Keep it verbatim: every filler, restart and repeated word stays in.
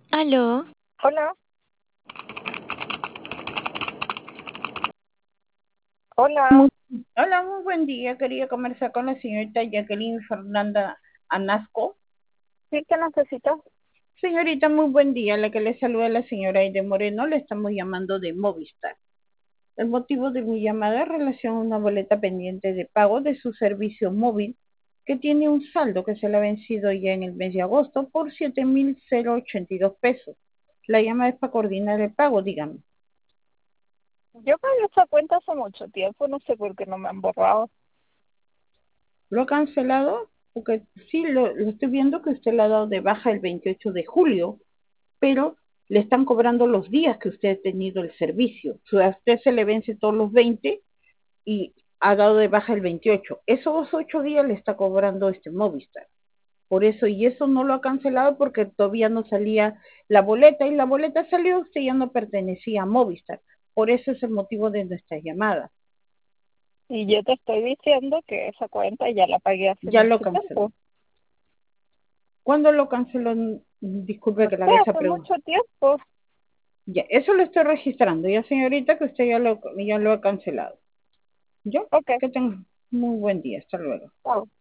Aló, Hola, hola. Muy- Hola, muy buen día. Quería conversar con la señorita Jacqueline Fernanda Anasco. ¿Sí que necesitas? Señorita, muy buen día. La que le saluda la señora Aide Moreno. Le estamos llamando de Movistar. El motivo de mi llamada es en relación a una boleta pendiente de pago de su servicio móvil que tiene un saldo que se le ha vencido ya en el mes de agosto por siete mil ochenta y dos pesos. La llamada es para coordinar el pago, dígame. Yo pagué esa cuenta hace mucho tiempo, no sé por qué no me han borrado. ¿Lo ha cancelado? Porque sí, lo, lo estoy viendo que usted le ha dado de baja el veintiocho de julio, pero le están cobrando los días que usted ha tenido el servicio. O sea, a usted se le vence todos los veinte y ha dado de baja el veintiocho. Esos ocho días le está cobrando este Movistar. Por eso, y eso no lo ha cancelado porque todavía no salía la boleta, y la boleta salió, usted ya no pertenecía a Movistar. Por eso es el motivo de nuestra llamada. Y yo te estoy diciendo que esa cuenta ya la pagué hace Ya lo mucho canceló. tiempo. ¿Cuándo lo canceló? Disculpe No que le sé, haga esa hace pregunta. mucho tiempo. Ya, eso lo estoy registrando, ya señorita, que usted ya lo, ya lo ha cancelado. ¿Yo? Ok, Que tenga muy buen día. Hasta luego. chao.